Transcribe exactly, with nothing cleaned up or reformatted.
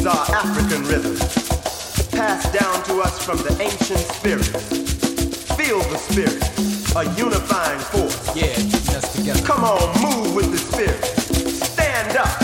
These are African rhythms, passed down to us from the ancient spirits. Feel the spirit, a unifying force. Yeah, keeping us together. Come on, move with the spirit. Stand up.